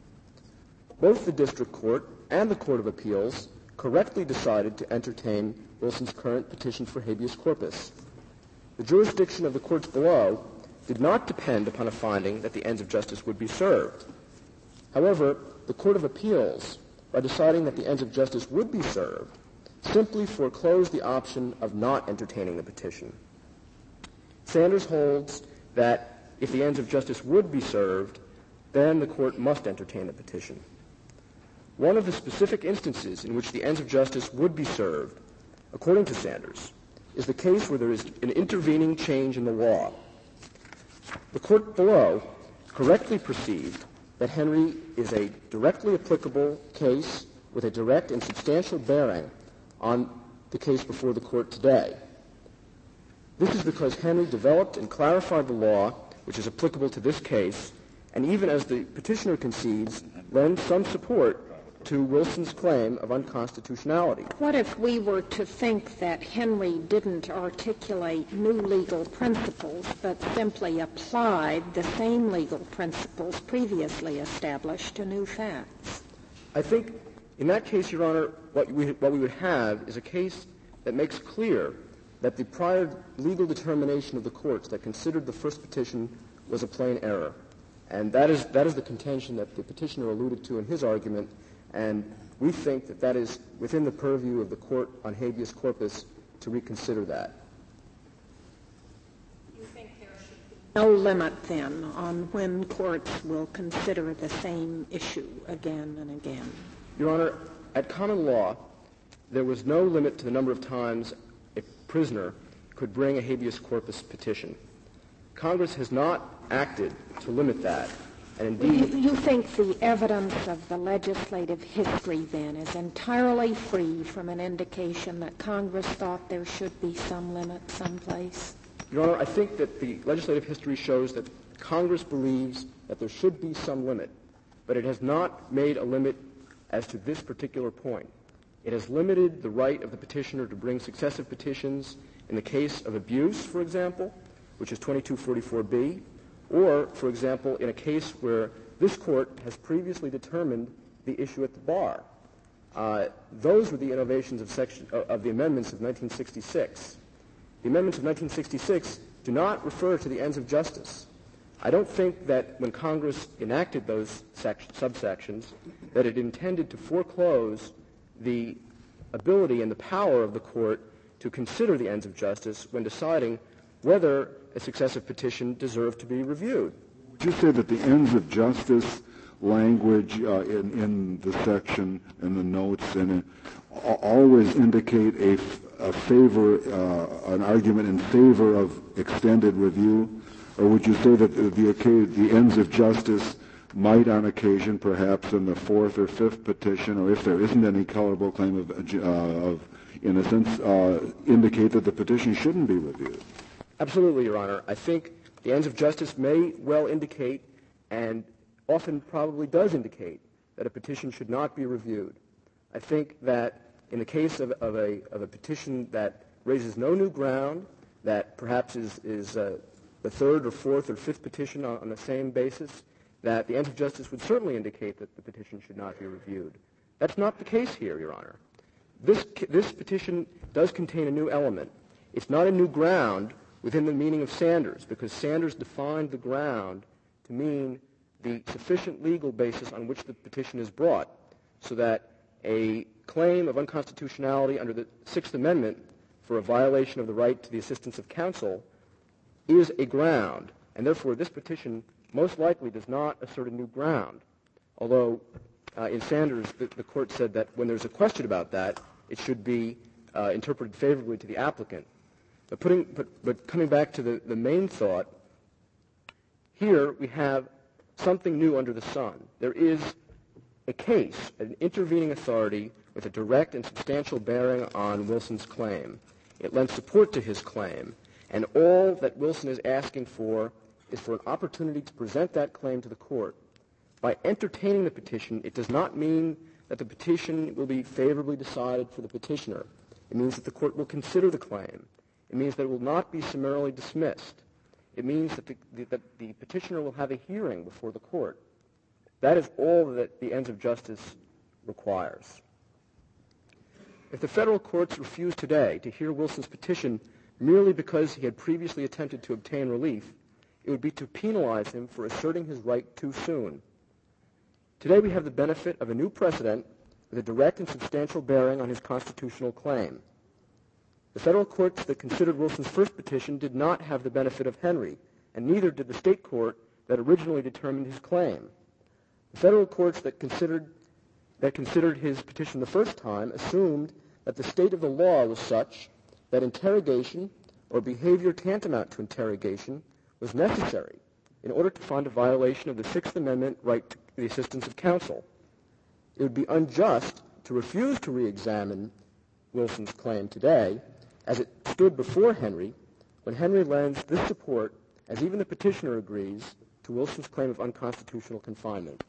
Both the district court and the Court of Appeals correctly decided to entertain Wilson's current petition for habeas corpus. The jurisdiction of the courts below did not depend upon a finding that the ends of justice would be served. However, the Court of Appeals, by deciding that the ends of justice would be served, simply foreclosed the option of not entertaining the petition. Sanders holds that if the ends of justice would be served, then the court must entertain the petition. One of the specific instances in which the ends of justice would be served, according to Sanders, is the case where there is an intervening change in the law. The court below correctly perceived that Henry is a directly applicable case with a direct and substantial bearing on the case before the court today. This is because Henry developed and clarified the law which is applicable to this case, and even as the petitioner concedes, lends some support to Wilson's claim of unconstitutionality. What if we were to think that Henry didn't articulate new legal principles, but simply applied the same legal principles previously established to new facts? I think in that case, Your Honor, what we would have is a case that makes clear that the prior legal determination of the courts that considered the first petition was a plain error. And that is the contention that the petitioner alluded to in his argument, and we think that that is within the purview of the court on habeas corpus to reconsider that. You think there should be no limit, then, on when courts will consider the same issue again and again? Your Honor, at common law, there was no limit to the number of times a prisoner could bring a habeas corpus petition. Congress has not acted to limit that, and indeed... You think the evidence of the legislative history, then, is entirely free from an indication that Congress thought there should be some limit someplace? Your Honor, I think that the legislative history shows that Congress believes that there should be some limit, but it has not made a limit as to this particular point. It has limited the right of the petitioner to bring successive petitions in the case of abuse, for example, which is 2244B, or, for example, in a case where this court has previously determined the issue at the bar. Those were the innovations of the amendments of 1966. The amendments of 1966 do not refer to the ends of justice. I don't think that when Congress enacted those subsections that it intended to foreclose the ability and the power of the court to consider the ends of justice when deciding whether a successive petition deserved to be reviewed. Would you say that the ends of justice language in the section and the notes and always indicate a favor, an argument in favor of extended review? Or would you say that the ends of justice might on occasion, perhaps in the fourth or fifth petition, or if there isn't any colorable claim of innocence, indicate that the petition shouldn't be reviewed? Absolutely, Your Honor. I think the ends of justice may well indicate, and often probably does indicate, that a petition should not be reviewed. I think that in the case of a petition that raises no new ground, that perhaps is the third or fourth or fifth petition on the same basis, that the ends of justice would certainly indicate that the petition should not be reviewed. That's not the case here, Your Honor. This petition does contain a new element. It's not a new ground within the meaning of Sanders, because Sanders defined the ground to mean the sufficient legal basis on which the petition is brought, so that a claim of unconstitutionality under the Sixth Amendment for a violation of the right to the assistance of counsel is a ground, and therefore this petition most likely does not assert a new ground. Although in Sanders, the court said that when there's a question about that, it should be interpreted favorably to the applicant. But coming back to the main thought, here we have something new under the sun. There is a case, an intervening authority with a direct and substantial bearing on Wilson's claim. It lends support to his claim, and all that Wilson is asking for is for an opportunity to present that claim to the court. By entertaining the petition, it does not mean that the petition will be favorably decided for the petitioner. It means that the court will consider the claim. It means that it will not be summarily dismissed. It means that the petitioner will have a hearing before the court. That is all that the ends of justice requires. If the federal courts refuse today to hear Wilson's petition merely because he had previously attempted to obtain relief, it would be to penalize him for asserting his right too soon. Today we have the benefit of a new precedent with a direct and substantial bearing on his constitutional claim. The federal courts that considered Wilson's first petition did not have the benefit of Henry, and neither did the state court that originally determined his claim. The federal courts that considered his petition the first time assumed that the state of the law was such that interrogation or behavior tantamount to interrogation was necessary in order to find a violation of the Sixth Amendment right to the assistance of counsel. It would be unjust to refuse to re-examine Wilson's claim today as it stood before Henry, when Henry lends this support, as even the petitioner agrees, to Wilson's claim of unconstitutional confinement.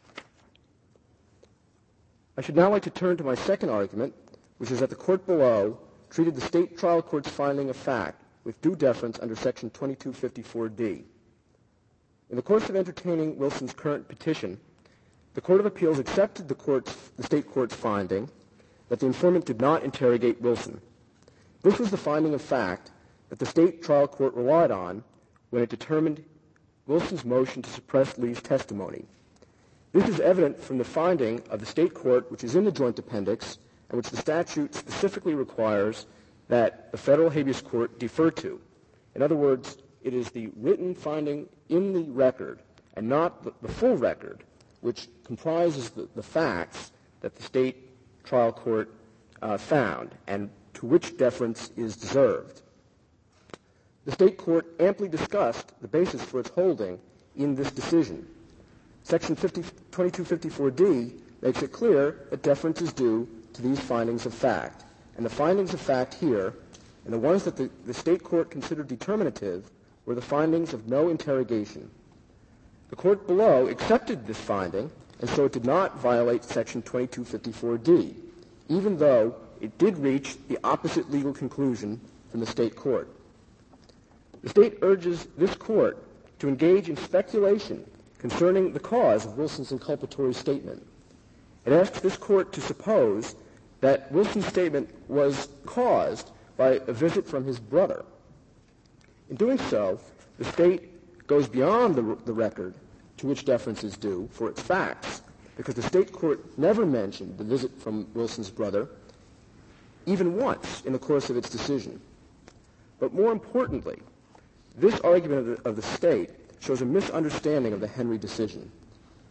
I should now like to turn to my second argument, which is that the court below treated the state trial court's finding of fact with due deference under Section 2254D. In the course of entertaining Wilson's current petition, the Court of Appeals accepted the state court's finding that the informant did not interrogate Wilson. This was the finding of fact that the state trial court relied on when it determined Wilson's motion to suppress Lee's testimony. This is evident from the finding of the state court, which is in the joint appendix, and which the statute specifically requires that the federal habeas court defer to. In other words, it is the written finding in the record, and not the full record, which comprises the facts that the state trial court found, and to which deference is deserved. The state court amply discussed the basis for its holding in this decision. Section 2254D makes it clear that deference is due to these findings of fact. And the findings of fact here, and the ones that the state court considered determinative, were the findings of no interrogation. The court below accepted this finding, and so it did not violate Section 2254D, even though it did reach the opposite legal conclusion from the state court. The state urges this court to engage in speculation concerning the cause of Wilson's inculpatory statement. It asks this court to suppose that Wilson's statement was caused by a visit from his brother. In doing so, the state goes beyond the record to which deference is due for its facts, because the state court never mentioned the visit from Wilson's brother even once in the course of its decision. But more importantly, this argument of the state shows a misunderstanding of the Henry decision.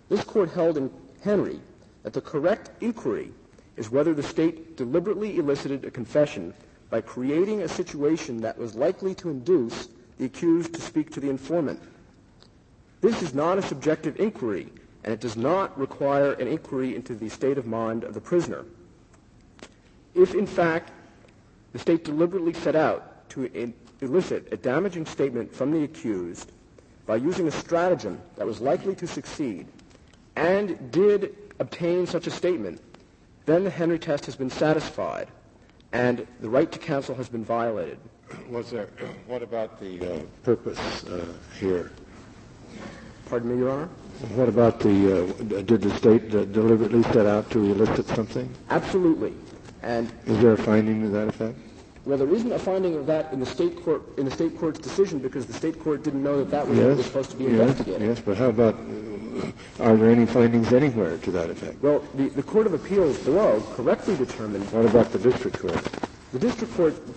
This court held in Henry that the correct inquiry is whether the state deliberately elicited a confession by creating a situation that was likely to induce the accused to speak to the informant. This is not a subjective inquiry, and it does not require an inquiry into the state of mind of the prisoner. If, in fact, the state deliberately set out to elicit a damaging statement from the accused by using a stratagem that was likely to succeed and did obtain such a statement, then the Henry test has been satisfied and the right to counsel has been violated. What about the purpose here? Pardon me, Your Honor? What about did the state deliberately set out to elicit something? Absolutely. And is there a finding to that effect? Well, there isn't a finding of that in the state court's decision because the state court didn't know that was what was supposed to be investigated. Yes, but how about, are there any findings anywhere to that effect? Well, the Court of Appeals below correctly determined. What about the district court? The district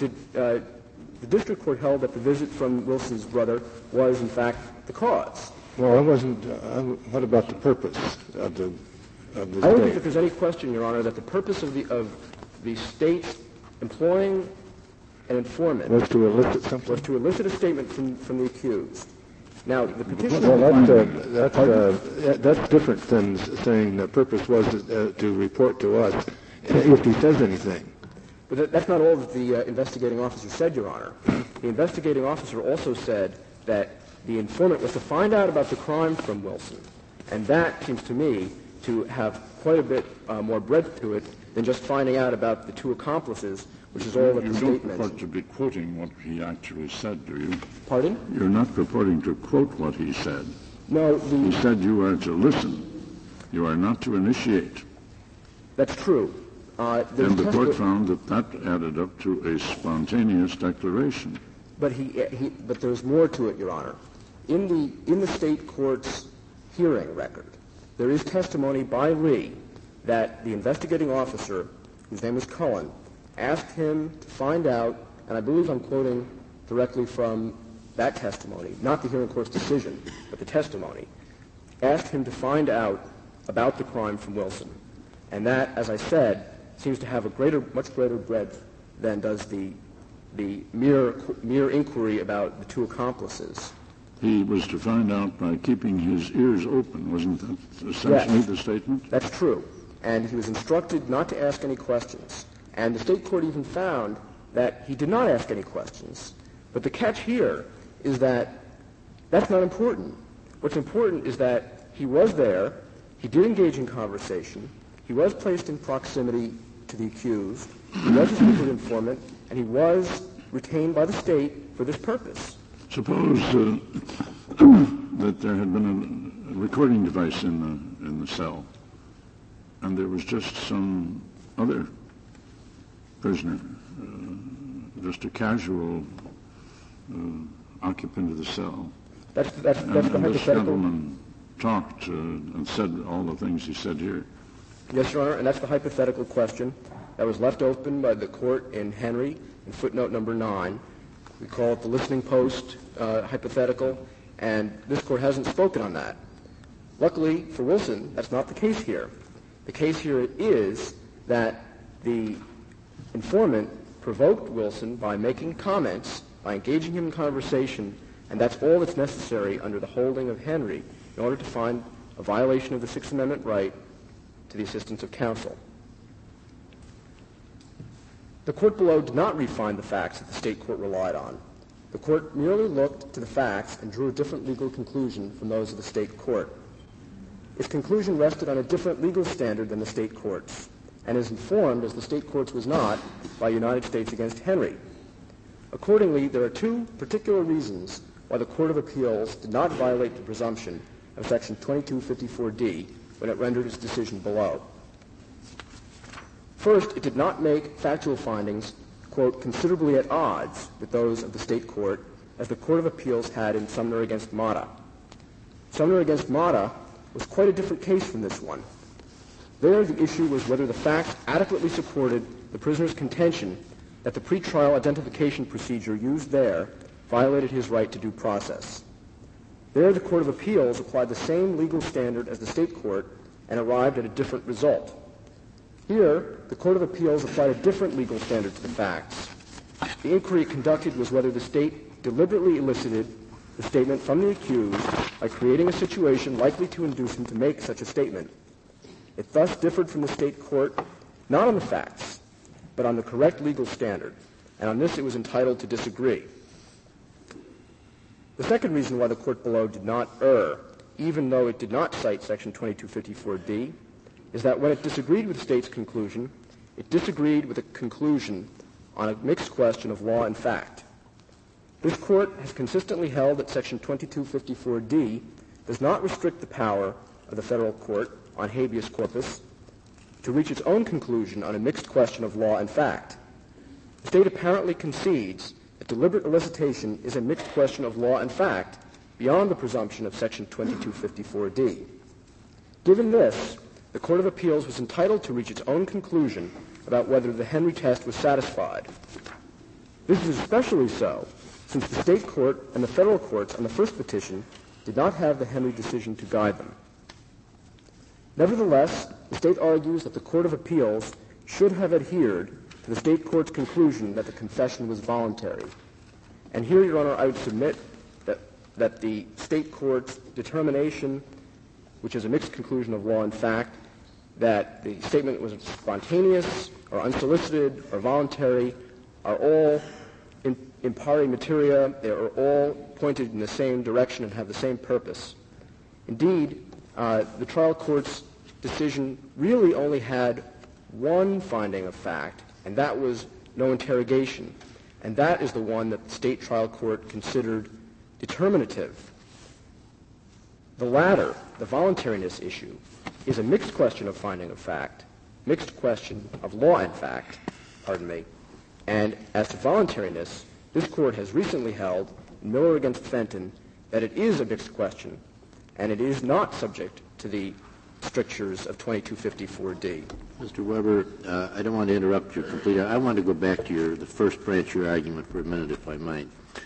court held that the visit from Wilson's brother was, in fact, the cause. Well, I wasn't. What about the purpose of the I don't think that there's any question, Your Honor, that the purpose of the state employing an informant was to elicit something. Was to elicit a statement from the accused. Now, the petition. Well, that's different than saying the purpose was to report to us if he says anything. But that's not all that the investigating officer said, Your Honor. The investigating officer also said that the informant was to find out about the crime from Wilson, and that seems to me to have quite a bit more breadth to it than just finding out about the two accomplices, which is all that the state mentioned. You don't purport to be quoting what he actually said, do you? Pardon? You're not purporting to quote what he said. No. He said you are to listen. You are not to initiate. That's true. And the court found that added up to a spontaneous declaration. But but there's more to it, Your Honor. In the state court's hearing record, there is testimony by Lee that the investigating officer, whose name is Cohen, asked him to find out, and I believe I'm quoting directly from that testimony, not the hearing court's decision, but the testimony, asked him to find out about the crime from Wilson. And that, as I said, seems to have a much greater breadth than does the mere inquiry about the two accomplices. He was to find out by keeping his ears open, wasn't that essentially the statement? That's true. And he was instructed not to ask any questions. And the state court even found that he did not ask any questions. But the catch here is that that's not important. What's important is that he was there, he did engage in conversation, he was placed in proximity to the accused, he was a secret informant, and he was retained by the state for this purpose. Suppose that there had been a recording device in the cell, and there was just some other prisoner, just a casual occupant of the cell. That's the hypothetical. This gentleman talked and said all the things he said here. Yes, Your Honor, and that's the hypothetical question that was left open by the court in Henry in footnote number 9. We call it the listening post hypothetical, and this court hasn't spoken on that. Luckily for Wilson, that's not the case here. The case here is that the informant provoked Wilson by making comments, by engaging him in conversation, and that's all that's necessary under the holding of Henry in order to find a violation of the Sixth Amendment right to the assistance of counsel. The court below did not refine the facts that the state court relied on. The court merely looked to the facts and drew a different legal conclusion from those of the state court. Its conclusion rested on a different legal standard than the state courts, and is informed, as the state courts was not, by United States against Henry. Accordingly, there are two particular reasons why the Court of Appeals did not violate the presumption of Section 2254D when it rendered its decision below. First, it did not make factual findings, quote, considerably at odds with those of the state court, as the Court of Appeals had in Sumner against Mata. Sumner against Mata was quite a different case from this one. There, the issue was whether the facts adequately supported the prisoner's contention that the pretrial identification procedure used there violated his right to due process. There, the Court of Appeals applied the same legal standard as the state court and arrived at a different result. Here, the Court of Appeals applied a different legal standard to the facts. The inquiry conducted was whether the state deliberately elicited the statement from the accused by creating a situation likely to induce him to make such a statement. It thus differed from the state court not on the facts, but on the correct legal standard, and on this it was entitled to disagree. The second reason why the court below did not err, even though it did not cite Section 2254D, is that when it disagreed with the state's conclusion, it disagreed with the conclusion on a mixed question of law and fact. This court has consistently held that Section 2254D does not restrict the power of the federal court on habeas corpus to reach its own conclusion on a mixed question of law and fact. The state apparently concedes that deliberate elicitation is a mixed question of law and fact beyond the presumption of Section 2254D. Given this, the Court of Appeals was entitled to reach its own conclusion about whether the Henry test was satisfied. This is especially so since the state court and the federal courts on the first petition did not have the Henry decision to guide them. Nevertheless, the state argues that the Court of Appeals should have adhered to the state court's conclusion that the confession was voluntary. And here, Your Honor, I would submit that the state court's determination, which is a mixed conclusion of law and fact, that the statement was spontaneous or unsolicited or voluntary are all in pari materia. They are all pointed in the same direction and have the same purpose. Indeed, the trial court's decision really only had one finding of fact, and that was no interrogation. And that is the one that the state trial court considered determinative. The latter, the voluntariness issue, is a mixed question of finding of fact, mixed question of law and fact, and as to voluntariness, this court has recently held in Miller against Fenton that it is a mixed question, and it is not subject to the strictures of 2254D. Mr. Weber, I don't want to interrupt your complete. I want to go back to the first branch of your argument for a minute, if I might.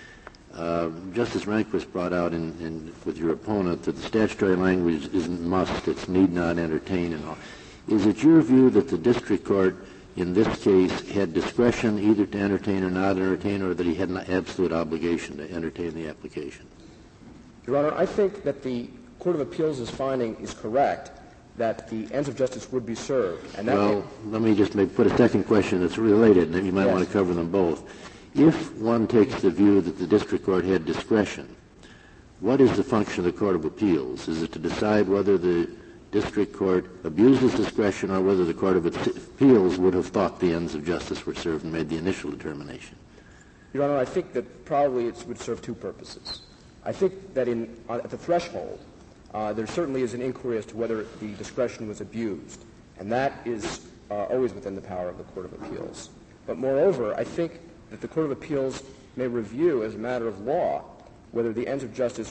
Justice Rehnquist brought out with your opponent that the statutory language isn't must, it's need not entertain and all. Is it your view that the district court in this case had discretion either to entertain or not entertain, or that he had an absolute obligation to entertain the application? Your Honor, I think that the Court of Appeals' finding is correct, that the ends of justice would be served. And that let me just put a second question that's related, and then you might want to cover them both. If one takes the view that the district court had discretion, what is the function of the Court of Appeals? Is it to decide whether the district court abuses discretion or whether the Court of Appeals would have thought the ends of justice were served and made the initial determination? Your Honor, I think that probably it would serve two purposes. I think that at the threshold, there certainly is an inquiry as to whether the discretion was abused, and that is always within the power of the Court of Appeals. But moreover, I think that the Court of Appeals may review as a matter of law whether the ends of justice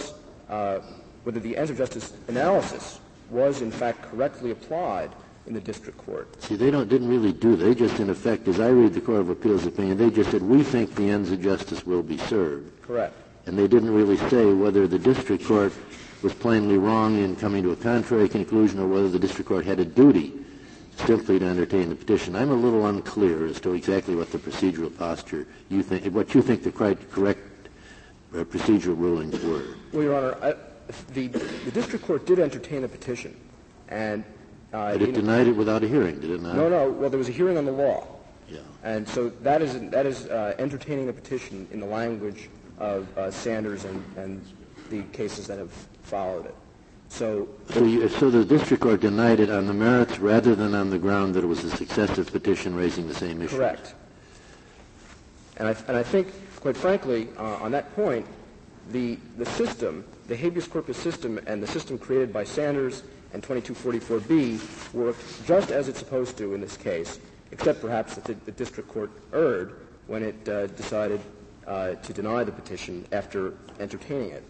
analysis was in fact correctly applied in the district court. See, they didn't really do that. They just, in effect, as I read the Court of Appeals opinion, they just said, we think the ends of justice will be served. Correct. And they didn't really say whether the district court was plainly wrong in coming to a contrary conclusion or whether the district court had a duty simply to entertain the petition. I'm a little unclear as to exactly what the procedural posture what you think the correct procedural rulings were. Well, Your Honor, the district court did entertain the petition, and but it denied it without a hearing, did it not? No. Well, there was a hearing on the law. Yeah. And so that is entertaining the petition in the language of Sanders and the cases that have followed it. So the district court denied it on the merits rather than on the ground that it was a successive petition raising the same issue. Correct. And I think, quite frankly, on that point, the system, the habeas corpus system, and the system created by Sanders and 2244B worked just as it's supposed to in this case, except perhaps that the district court erred when it decided to deny the petition after entertaining it.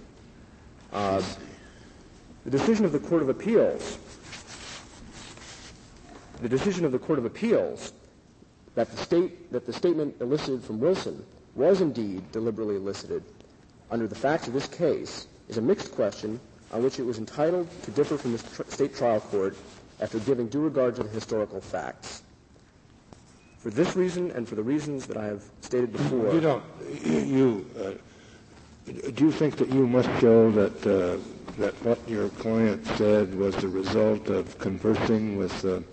The decision of the Court of Appeals that the statement elicited from Wilson was indeed deliberately elicited under the facts of this case is a mixed question on which it was entitled to differ from the state trial court after giving due regard to the historical facts. For this reason and for the reasons that I have stated before... Do you think that you must show that that what your client said was the result of conversing with the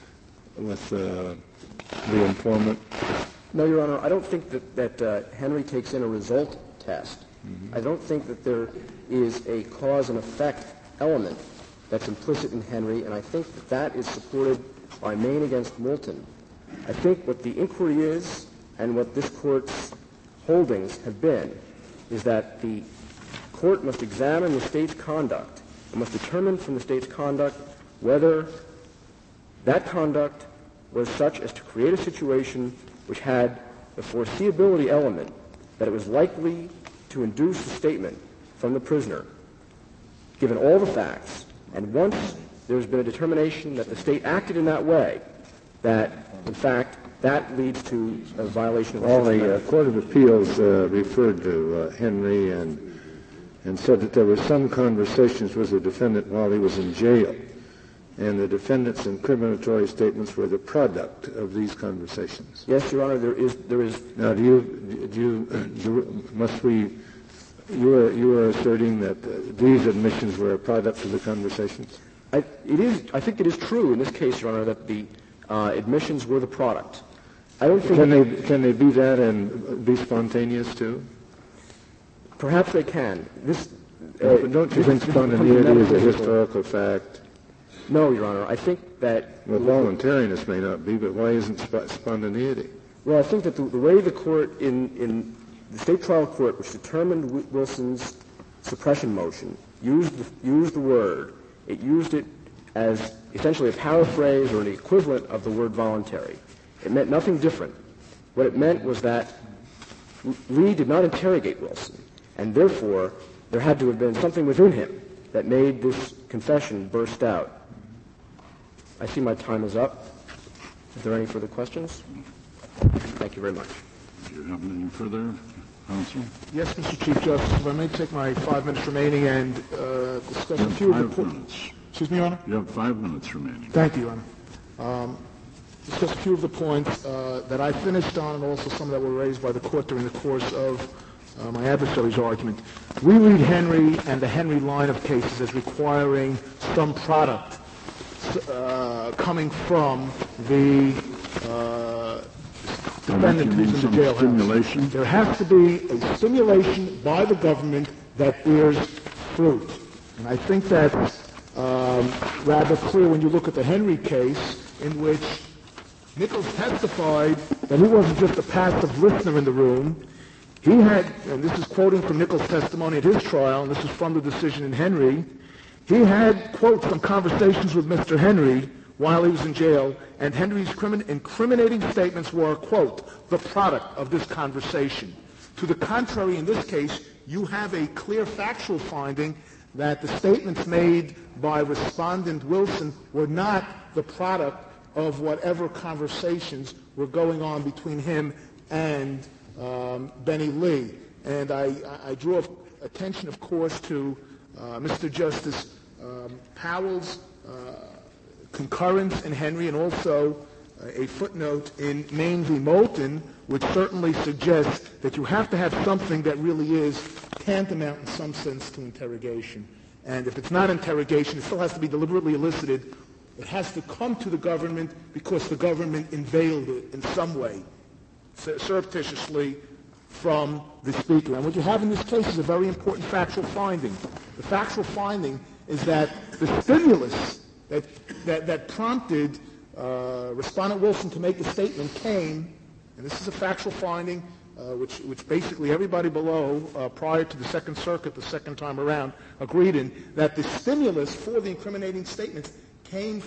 informant? No, Your Honor. I don't think that Henry takes in a result test. Mm-hmm. I don't think that there is a cause and effect element that's implicit in Henry, and I think that is supported by Maine against Moulton. I think what the inquiry is and what this Court's holdings have been is that the Court must examine the state's conduct and must determine from the state's conduct whether that conduct was such as to create a situation which had the foreseeability element that it was likely to induce a statement from the prisoner, given all the facts. And once there's been a determination that the state acted in that way, that, in fact, that leads to a violation of... Well, the Court of Appeals referred to Henry and said that there were some conversations with the defendant while he was in jail, and the defendant's incriminatory statements were the product of these conversations. Yes, Your Honor, there is. Now, you are asserting that these admissions were a product of the conversations? I think it is true in this case, Your Honor, that the admissions were the product. I don't think... Can they be that and be spontaneous too? Perhaps they can. But don't you think spontaneity is a historical fact? No, Your Honor. I think that... Well, voluntariness may not be, but why isn't spontaneity? Well, I think that the way the court in the state trial court, which determined Wilson's suppression motion, used the word. It used it as essentially a paraphrase or an equivalent of the word voluntary. It meant nothing different. What it meant was that Lee did not interrogate Wilson, and therefore there had to have been something within him that made this confession burst out. I see my time is up. Are there any further questions? Thank you very much. Do you have any further, counsel? Yes, Mr. Chief Justice. If I may take my 5 minutes remaining and discuss a few of the points. Excuse me, Your Honor? You have 5 minutes remaining. Thank you, Your Honor. Discuss a few of the points that I finished on and also some that were raised by the court during the course of my adversary's argument. We read Henry and the Henry line of cases as requiring some product coming from the defendant who's in the jailhouse. Stimulation? There has to be a stimulation by the government that bears fruit. And I think that's rather clear when you look at the Henry case, in which Nichols testified that he wasn't just a passive listener in the room. He had, and this is quoting from Nichols' testimony at his trial, and this is from the decision in Henry, he had, quote, some conversations with Mr. Henry while he was in jail, and Henry's incriminating statements were, quote, the product of this conversation. To the contrary, in this case, you have a clear factual finding that the statements made by Respondent Wilson were not the product of whatever conversations were going on between him and Benny Lee. And I draw attention, of course, to Mr. Justice Powell's concurrence in Henry and also a footnote in Maine v. Moulton, which certainly suggests that you have to have something that really is tantamount in some sense to interrogation. And if it's not interrogation, it still has to be deliberately elicited. It has to come to the government because the government unveiled it in some way, surreptitiously, from the speaker. And what you have in this case is a very important factual finding. The factual finding is that the stimulus that prompted Respondent Wilson to make the statement came, and this is a factual finding, which basically everybody below, prior to the Second Circuit, the second time around, agreed in, that the stimulus for the incriminating statements came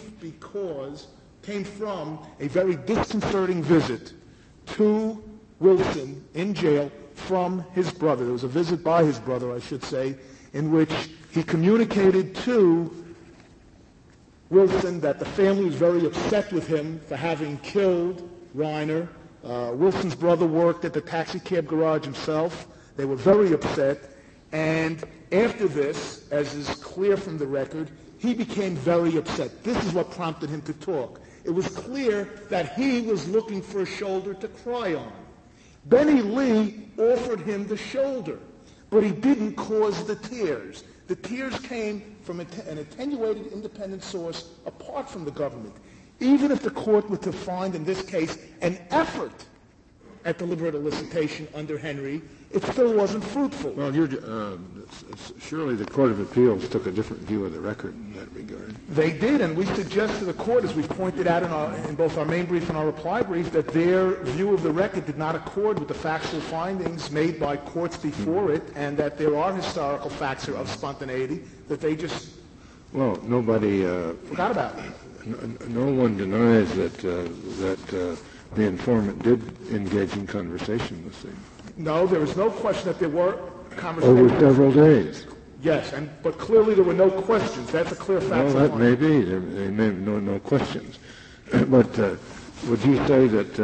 from a very disconcerting visit to Wilson in jail from his brother. There was a visit by his brother, I should say, in which he communicated to Wilson that the family was very upset with him for having killed Reiner. Wilson's brother worked at the taxi cab garage himself. They were very upset. And after this, as is clear from the record, he became very upset. This is what prompted him to talk. It was clear that he was looking for a shoulder to cry on. Benny Lee offered him the shoulder, but he didn't cause the tears. The tears came from an attenuated independent source apart from the government. Even if the court were to find, in this case, an effort at deliberate elicitation under Henry, it still wasn't fruitful. Well, surely the Court of Appeals took a different view of the record in that regard. They did, and we suggest to the court, as we pointed out in both our main brief and our reply brief, that their view of the record did not accord with the factual findings made by courts before it, and that there are historical facts of spontaneity that they just nobody forgot about. No one denies that the informant did engage in conversation with him. No, there was no question that there were conversations. Over several days. Yes, but clearly there were no questions. That's a clear fact. Well, that may be. There may be no questions. But would you say that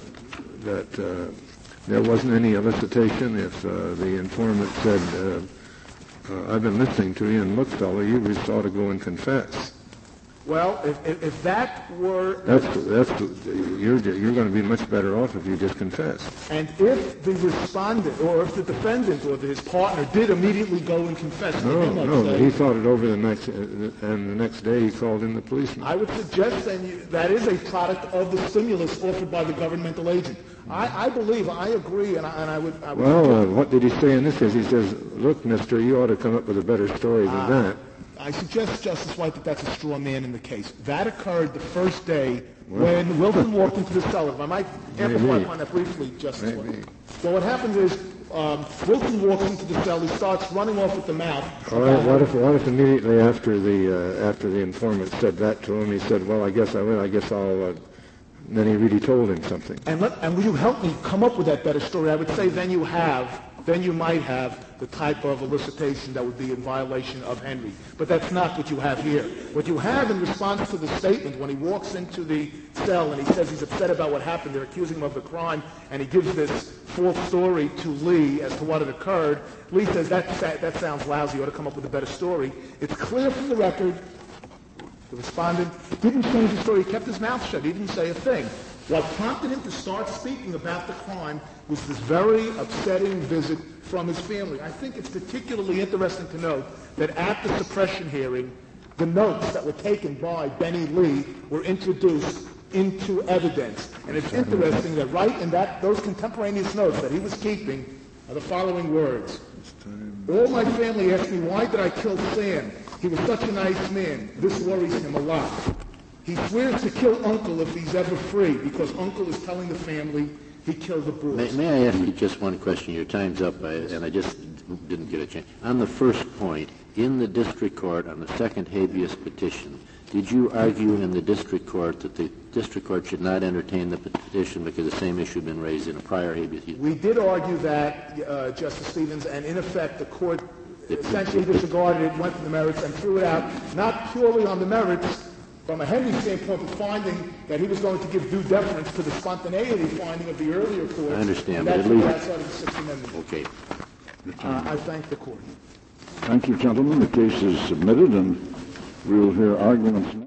there wasn't any elicitation if the informant said, I've been listening to you, and look, fellow, you just ought to go and confess? Well, if that were... You're going to be much better off if you just confess. And if the respondent, or if the defendant, or his partner did immediately go and confess... No, he thought it over and the next day he called in the policeman. I would suggest then that is a product of the stimulus offered by the governmental agent. I believe, I agree, and I would... Well, what did he say in this case? He says, look, mister, you ought to come up with a better story than that. I suggest, Justice White, that that's a straw man in the case. That occurred the first day when Wilson walked into the cellar. If I might amplify upon that briefly, Justice White. Well, what happens is Wilson walks into the cell. He starts running off at the mouth. All right. What if immediately after the informant said that to him, he said, well, I guess I will. I guess I'll... then he really told him something. And will you help me come up with that better story? I would say then you might have the type of elicitation that would be in violation of Henry. But that's not what you have here. What you have in response to the statement when he walks into the cell and he says he's upset about what happened, they're accusing him of the crime, and he gives this false story to Lee as to what had occurred. Lee says, that sounds lousy, you ought to come up with a better story. It's clear from the record the respondent didn't change the story. He kept his mouth shut. He didn't say a thing. What prompted him to start speaking about the crime was this very upsetting visit from his family. I think it's particularly interesting to note that at the suppression hearing, the notes that were taken by Benny Lee were introduced into evidence. And it's interesting that right in those contemporaneous notes that he was keeping are the following words. All my family asked me, why did I kill Sam? He was such a nice man. This worries him a lot. He swears to kill Uncle if he's ever free, because Uncle is telling the family he killed the Bruce. May I ask you just one question? Your time's up, and I just didn't get a chance. On the first point, in the district court, on the second habeas petition, did you argue in the district court that the district court should not entertain the petition because the same issue had been raised in a prior habeas? We did argue that, Justice Stevens, and in effect the court essentially disregarded it, went to the merits, and threw it out, not purely on the merits, from a Henry standpoint, but finding that he was going to give due deference to the spontaneity finding of the earlier court. I understand, but at least... outside of the Sixth Amendment. Okay. I thank the court. Thank you, gentlemen. The case is submitted, and we will hear arguments.